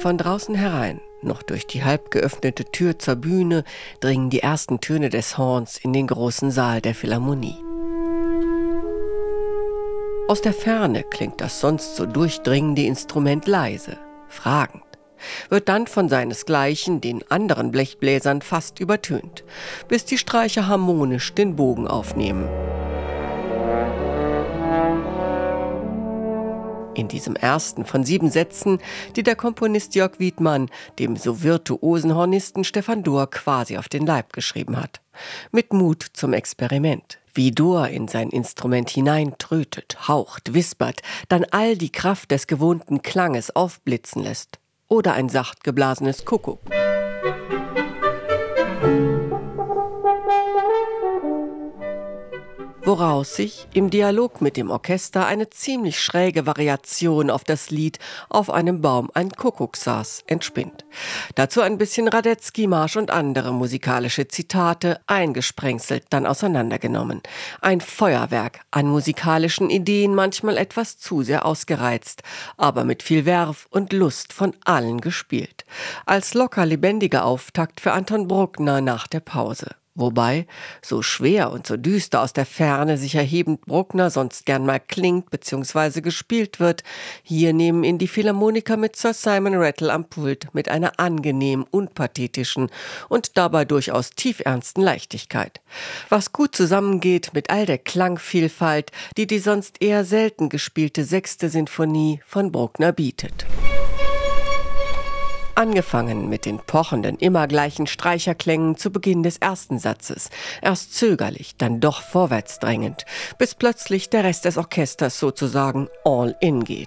Von draußen herein, noch durch die halb geöffnete Tür zur Bühne, dringen die ersten Töne des Horns in den großen Saal der Philharmonie. Aus der Ferne klingt das sonst so durchdringende Instrument leise, fragend, wird dann von seinesgleichen, den anderen Blechbläsern, fast übertönt, bis die Streicher harmonisch den Bogen aufnehmen. In diesem ersten von 7 Sätzen, die der Komponist Jörg Wiedmann dem so virtuosen Hornisten Stefan Dohr quasi auf den Leib geschrieben hat. Mit Mut zum Experiment. Wie Dohr in sein Instrument hineintrötet, haucht, wispert, dann all die Kraft des gewohnten Klanges aufblitzen lässt. Oder ein sacht geblasenes Kuckuck. Woraus sich im Dialog mit dem Orchester eine ziemlich schräge Variation auf das Lied »Auf einem Baum ein Kuckuck saß« entspinnt. Dazu ein bisschen Radetzky-Marsch und andere musikalische Zitate, eingesprengselt, dann auseinandergenommen. Ein Feuerwerk an musikalischen Ideen, manchmal etwas zu sehr ausgereizt, aber mit viel Werf und Lust von allen gespielt. Als locker lebendiger Auftakt für Anton Bruckner nach der Pause. Wobei, so schwer und so düster aus der Ferne sich erhebend Bruckner sonst gern mal klingt bzw. gespielt wird, hier nehmen ihn die Philharmoniker mit Sir Simon Rattle am Pult mit einer angenehm unpathetischen und dabei durchaus tiefernsten Leichtigkeit. Was gut zusammengeht mit all der Klangvielfalt, die die sonst eher selten gespielte 6. Sinfonie von Bruckner bietet. Angefangen mit den pochenden, immer gleichen Streicherklängen zu Beginn des ersten Satzes. Erst zögerlich, dann doch vorwärts drängend, bis plötzlich der Rest des Orchesters sozusagen all in geht.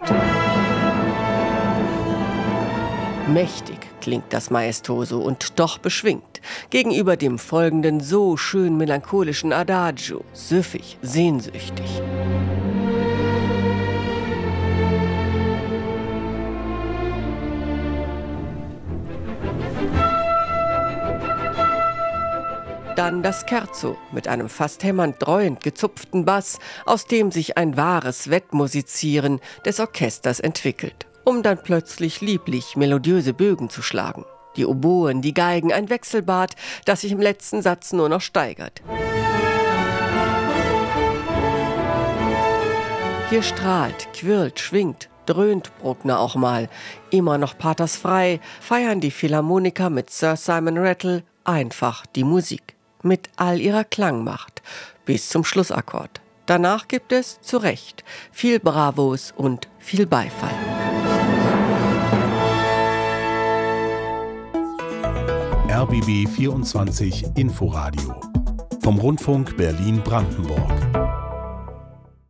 Mächtig klingt das Maestoso und doch beschwingt. Gegenüber dem folgenden so schön melancholischen Adagio, süffig, sehnsüchtig. Dann das Scherzo mit einem fast hämmernd dreuend gezupften Bass, aus dem sich ein wahres Wettmusizieren des Orchesters entwickelt, um dann plötzlich lieblich melodiöse Bögen zu schlagen. Die Oboen, die Geigen, ein Wechselbad, das sich im letzten Satz nur noch steigert. Hier strahlt, quirlt, schwingt, dröhnt Bruckner auch mal. Immer noch patersfrei feiern die Philharmoniker mit Sir Simon Rattle einfach die Musik. Mit all ihrer Klangmacht, bis zum Schlussakkord. Danach gibt es, zu Recht, viel Bravos und viel Beifall. RBB 24 Inforadio vom Rundfunk Berlin-Brandenburg.